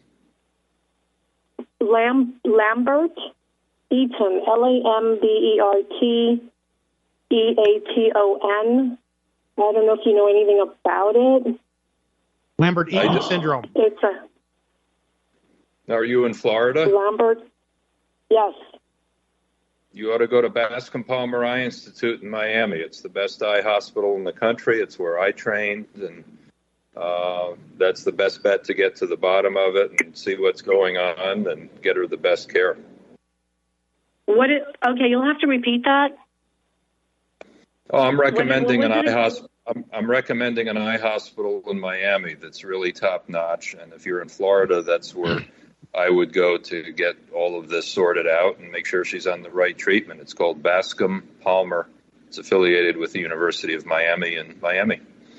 Lam, Lambert Eaton, L A M B E R T E A T O N. I don't know if you know anything about it. Lambert-Eaton syndrome. It's a... Are you in Florida? Lambert, yes. You ought to go to Bascom Palmer Eye Institute in Miami. It's the best eye hospital in the country. It's where I trained, and uh, that's the best bet to get to the bottom of it and see what's going on and get her the best care. What? It, okay, you'll have to repeat that. Oh, I'm recommending what, what an eye it? hospital. I'm, I'm recommending an eye hospital in Miami that's really top notch. And if you're in Florida, that's where I would go to get all of this sorted out and make sure she's on the right treatment. It's called Bascom Palmer. It's affiliated with the University of Miami in Miami.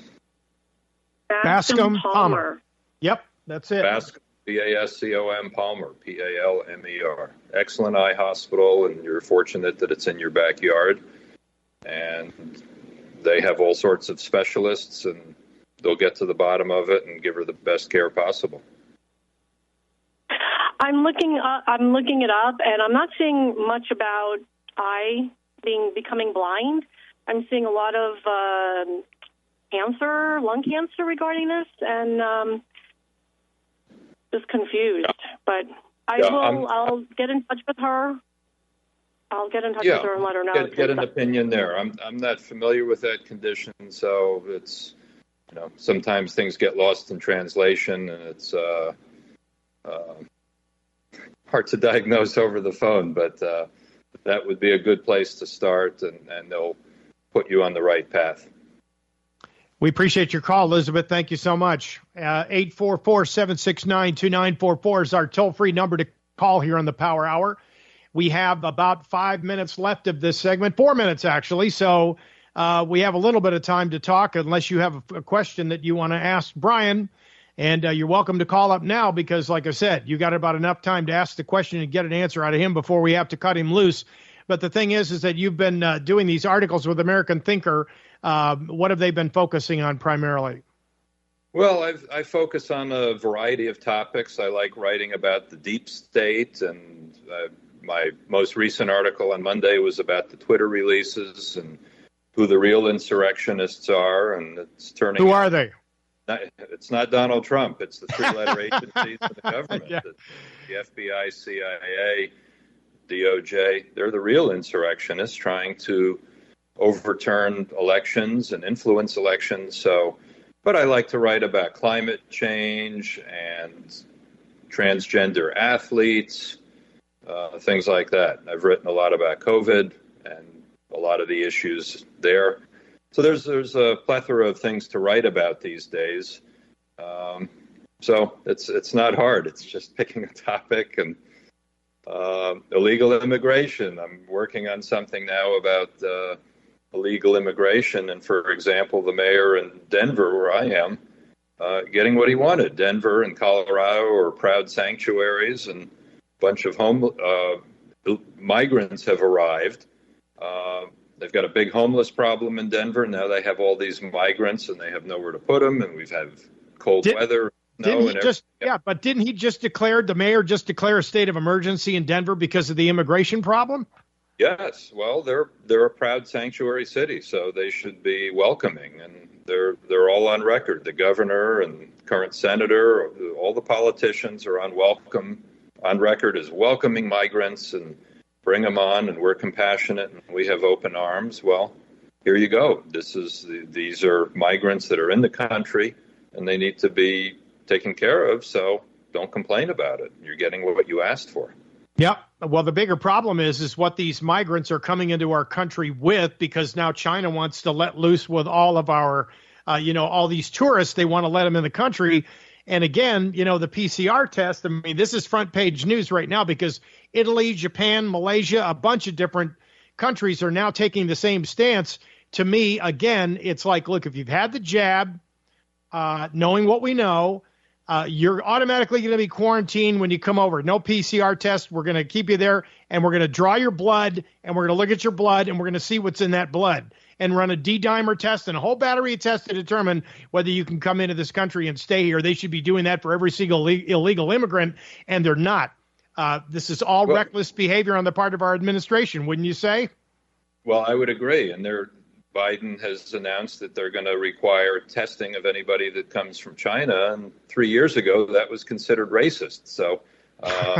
Bascom Palmer. Yep, that's it. Bascom, B A S C O M Palmer, P A L M E R. Excellent eye hospital, and you're fortunate that it's in your backyard. And they have all sorts of specialists, and they'll get to the bottom of it and give her the best care possible. I'm looking. Uh, I'm looking it up, and I'm not seeing much about eye being becoming blind. I'm seeing a lot of uh, cancer, lung cancer regarding this, and um, just confused. But I yeah, will. I'm, I'll get in touch with her. I'll get in touch yeah, with her and let her know. Get, get an opinion there. I'm I'm not familiar with that condition, so it's you know sometimes things get lost in translation, and it's. Uh, uh, hard to diagnose over the phone, but uh, that would be a good place to start, and, and they'll put you on the right path. We appreciate your call, Elizabeth. Thank you so much. Uh, eight four four, seven six nine, two nine four four is our toll-free number to call here on the Power Hour. We have about five minutes left of this segment, four minutes actually, so uh, we have a little bit of time to talk unless you have a, a question that you want to ask Brian. And uh, you're welcome to call up now because, like I said, you got about enough time to ask the question and get an answer out of him before we have to cut him loose. But the thing is, is that you've been uh, doing these articles with American Thinker. Uh, what have they been focusing on primarily? Well, I've, I focus on a variety of topics. I like writing about the deep state, and uh, my most recent article on Monday was about the Twitter releases and who the real insurrectionists are, and it's turning. Who are they? Not, it's not Donald Trump. It's the three-letter agencies of the government, yeah. the, the F B I, C I A, D O J. They're the real insurrectionists trying to overturn elections and influence elections. So, but I like to write about climate change and transgender athletes, uh, things like that. I've written a lot about COVID and a lot of the issues there. So there's there's a plethora of things to write about these days. Um, so it's it's not hard. It's just picking a topic. And uh, illegal immigration. I'm working on something now about uh, illegal immigration. And for example, the mayor in Denver, where I am, uh, getting what he wanted. Denver and Colorado are proud sanctuaries, and a bunch of home uh, migrants have arrived. Uh, they've got a big homeless problem in Denver. Now they have all these migrants and they have nowhere to put them. And we've had cold Did, weather. Didn't he and just, yeah, but didn't he just declare, the mayor just declare a state of emergency in Denver because of the immigration problem? Yes. Well, they're they're a proud sanctuary city, so they should be welcoming. And they're they're all on record. The governor and current senator, all the politicians are on welcome on record as welcoming migrants and bring them on. And we're compassionate and we have open arms. Well, here you go. This is these are migrants that are in the country and they need to be taken care of. So don't complain about it. You're getting what you asked for. Yeah. Well, the bigger problem is, is what these migrants are coming into our country with, because now China wants to let loose with all of our, uh, you know, all these tourists. They want to let them in the country. And again, you know, the P C R test, I mean, this is front page news right now because Italy, Japan, Malaysia, a bunch of different countries are now taking the same stance. To me, again, it's like, look, if you've had the jab, uh, knowing what we know, Uh, you're automatically going to be quarantined when you come over. No P C R test. We're going to keep you there, and we're going to draw your blood, and we're going to look at your blood, and we're going to see what's in that blood, and run a D-dimer test and a whole battery of tests to determine whether you can come into this country and stay here. They should be doing that for every single le- illegal immigrant, and they're not. Uh, this is all well, reckless behavior on the part of our administration, wouldn't you say? Well, I would agree, and they're Biden has announced that they're going to require testing of anybody that comes from China. And three years ago, that was considered racist. So uh,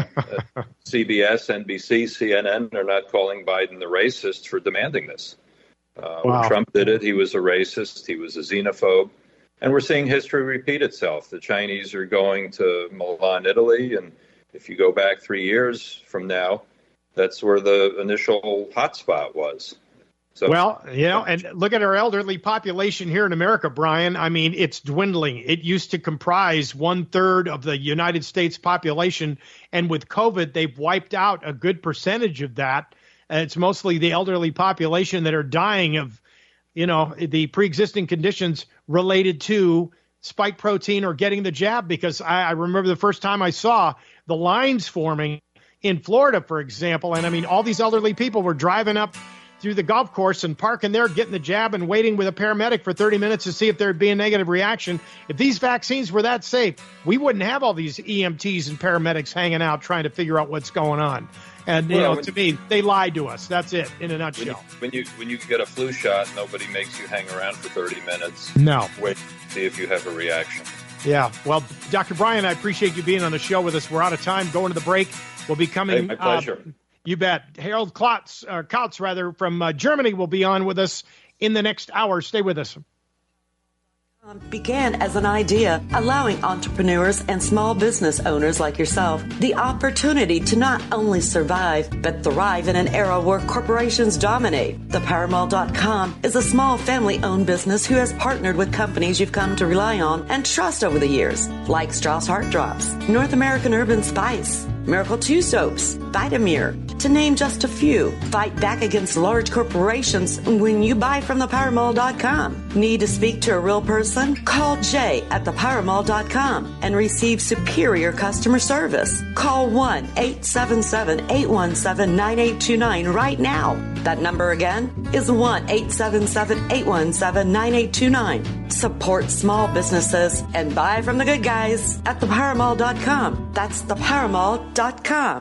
C B S, N B C, C N N are not calling Biden the racist for demanding this. Uh, wow. When Trump did it, he was a racist. He was a xenophobe. And we're seeing history repeat itself. The Chinese are going to Milan, Italy. And if you go back three years from now, that's where the initial hotspot was. So, well, you know, and look at our elderly population here in America, Brian. I mean, it's dwindling. It used to comprise one third of the United States population. And with COVID, they've wiped out a good percentage of that. And it's mostly the elderly population that are dying of, you know, the pre-existing conditions related to spike protein or getting the jab. Because I, I remember the first time I saw the lines forming in Florida, for example. And I mean, all these elderly people were driving up through the golf course and parking there, getting the jab and waiting with a paramedic for thirty minutes to see if there'd be a negative reaction. If these vaccines were that safe, we wouldn't have all these E M Ts and paramedics hanging out trying to figure out what's going on. And, you well, know, to me, they lied to us. That's it in a nutshell. When you, when you when you get a flu shot, nobody makes you hang around for thirty minutes. No. Wait to see if you have a reaction. Yeah. Well, Doctor Brian, I appreciate you being on the show with us. We're out of time. Going to the break. We'll be coming. Hey, my pleasure. Uh, You bet. Harold Klotz, uh, Kautz, rather, from uh, Germany will be on with us in the next hour. Stay with us. Began as an idea, allowing entrepreneurs and small business owners like yourself the opportunity to not only survive, but thrive in an era where corporations dominate. The Power Mall dot com is a small family-owned business who has partnered with companies you've come to rely on and trust over the years, like Strauss Heart Drops, North American Urban Spice, Miracle two Soaps, Vitamir, to name just a few. Fight back against large corporations when you buy from the Power Mall dot com. Need to speak to a real person? Call Jay at the Power Mall dot com and receive superior customer service. Call one eight seven seven, eight one seven, nine eight two nine right now. That number again is one eight seven seven, eight one seven, nine eight two nine. Support small businesses and buy from the good guys at the Power Mall dot com. That's the Power Mall dot com.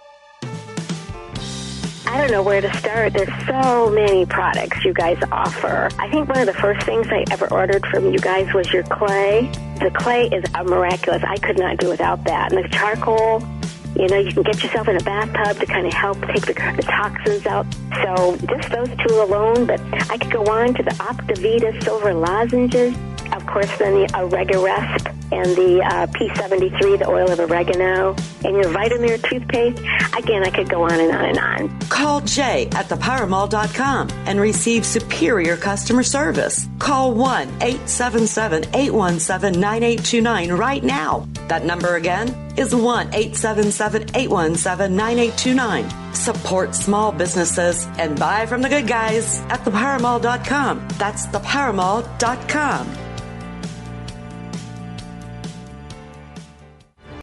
I don't know where to start. There's so many products you guys offer. I think one of the first things I ever ordered from you guys was your clay. The clay is miraculous. I could not do without that. And the charcoal, you know, you can get yourself in a bathtub to kind of help take the, the toxins out. So just those two alone, but I could go on to the Optavita silver lozenges. Of course, then the Oregarest and the uh, P seventy-three, the oil of oregano, and your Vitamir toothpaste. Again, I could go on and on and on. Call Jay at the Power Mall dot com and receive superior customer service. Call one eight seven seven, eight one seven, nine eight two nine right now. That number again is one eight seven seven, eight one seven, nine eight two nine. Support small businesses and buy from the good guys at the Power Mall dot com. That's the Power Mall dot com.